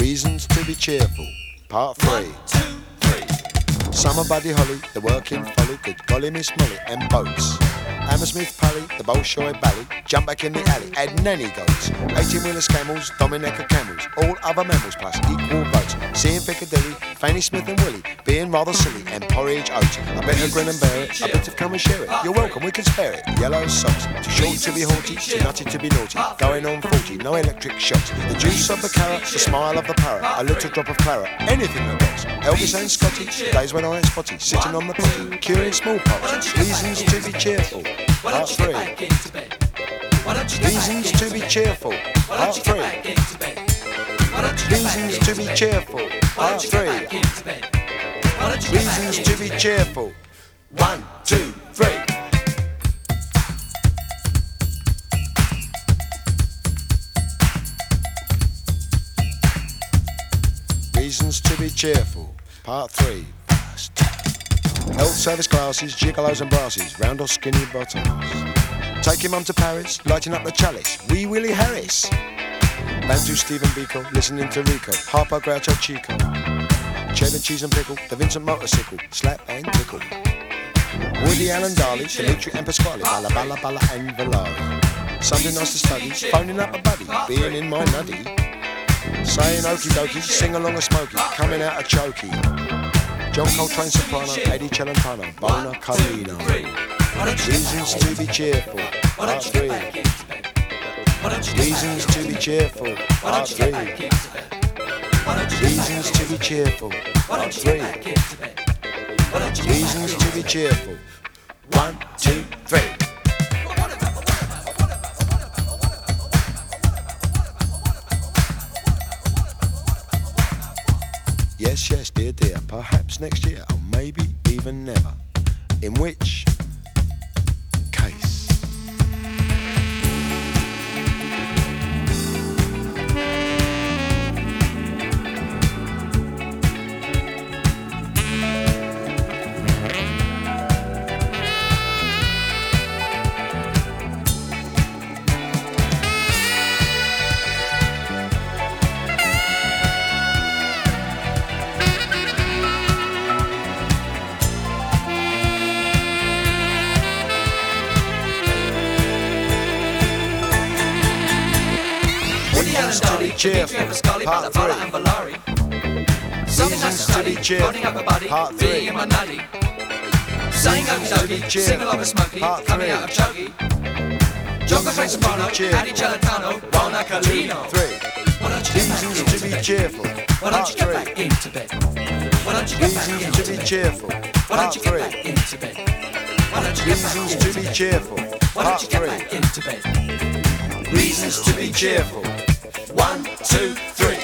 Reasons to be cheerful, part 3. 1, 2, 3. Summer Buddy Holly, the working folly, good golly Miss Molly, and boats. Hammersmith Pally, the Bolshoi Bally, jump back in the alley, add nanny goats. 18-wheeler camels, Dominica camels, all other mammals plus equal votes. Seeing Piccadilly, Fanny Smith and Willie, being rather silly, and porridge oats. I better grin and bear it, I better come and share it. You're welcome, we can spare it. Yellow socks, too short to be haughty, too nutty to be naughty. Going on 40, no electric shocks. The juice of the carrot, the smile of the parrot, a little drop of claret, anything that rocks. Elvis and Scotty, days when I ain't spotty, sitting on the potty, curing smallpox. Reasons to be cheerful, part 3. Reasons to be cheerful, part 3. Reasons to be cheerful, part 3. Reasons to be cheerful, 1, 2, 3. Reasons to be cheerful, part 3. Health service glasses, gigolos and brasses, round or skinny bottoms. Taking mum to Paris, lighting up the chalice, wee Willie Harris. Bantu Stephen Biko, listening to Rico, Harpo Groucho Chico. Cheddar cheese and pickle, the Vincent motorcycle, slap and tickle. Woody Allen Darley, Dimitri and Pasquale, Balla Balla Balla and Valari. Something nice to study, phoning up a buddy, being in my nuddy. Saying okie dokie, sing along a smoky, coming out a chokey. John Coltrane soprano, Eddie Celentano, Bona Carlino. Reasons to be cheerful, part 3. Reasons to be cheerful, part 3. Reasons to be cheerful, part 3. Reasons to be cheerful, 1, 2, 3. Yes, yes, dear, dear, perhaps next year, or maybe even never. In which case? Cheerful, part 3. Reasons to be cheerful, part 3. Saying okie dokie, sing along a smoky, coming out of chokey. John Coltrane soprano, Eddie Celentano, Bona Carlino. 3. Reasons to be cheerful, part 3. Reasons to be cheerful, part 3. Reasons to be cheerful, part 3. Reasons to be cheerful, 1, 2, 3.